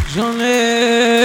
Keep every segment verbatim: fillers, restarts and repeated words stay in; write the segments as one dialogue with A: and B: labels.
A: جانه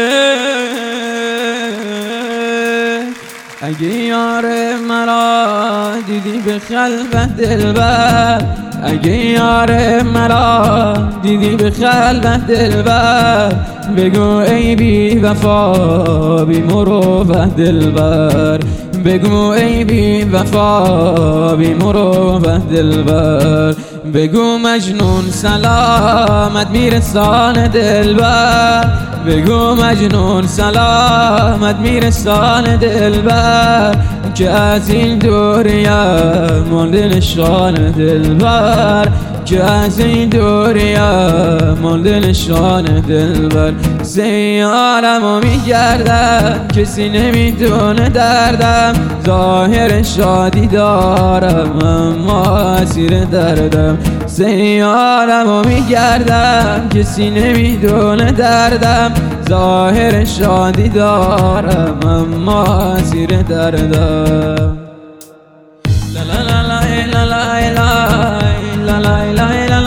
A: اگه یار مرا دیدی به خلوت دلبر، اگه یار مرا دیدی به خلوت دلبر، بگو ای بی وفا بی مروت دلبر، بگو ای بی وفا بی مروت دلبر، بگو مجنون سلامت میرسان دلبر، بگو مجنون سلامت میرسان دلبر، که از این دوریم مانده نشان دلبر، که از این دوریم مانده نشان دلبر. سیارمو میگردم کسی نمیدونه دردم، ظاهر شادی دارم اما اسیر دردم. سیارمو میگردم کسی نمیدونه دردم، ظاهر شادی دارم اما اسیر دردم. لا لا لا لا لا لا لا لا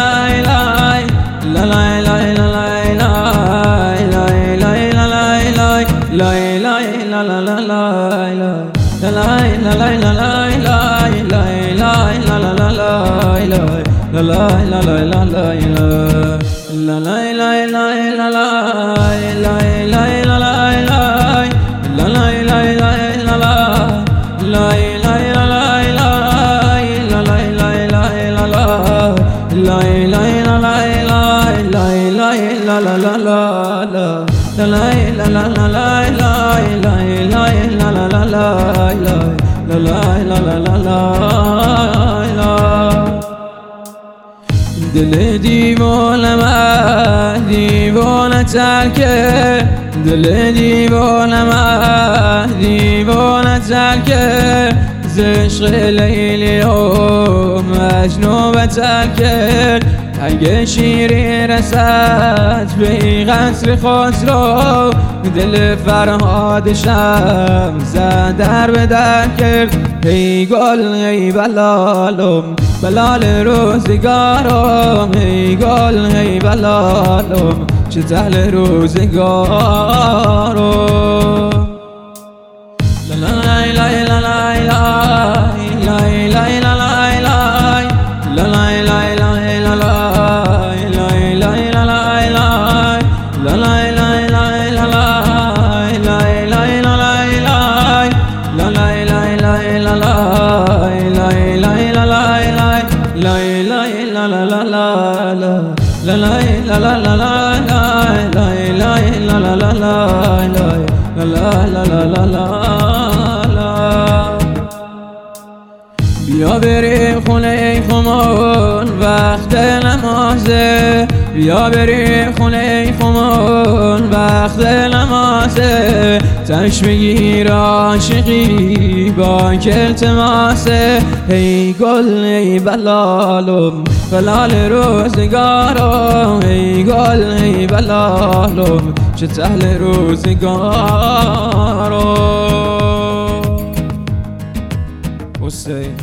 A: دل دیوانه من دیوانه ترکه، دل دیوانه من دیوانه ترکه، ز عشق لیلی و مجنون بتر کرد. اگه شیری رسد به قصر خسرو، دل فرهادشم زد در به در کرد. ای گل ای بلالم بلال روزگارم، ای گل ای بلالم چه تل روزگارم. لا لا لا لا لا لا لا بیا بریم خونه خمون وقت نمازه، بیا بریم خونه خمون وقت نمازه، تش بگیر عاشقی با که التماسه. ای گل ای بلالم بلال روزگارم، ای گل ای بلالم چه تهل روزگارم. حسین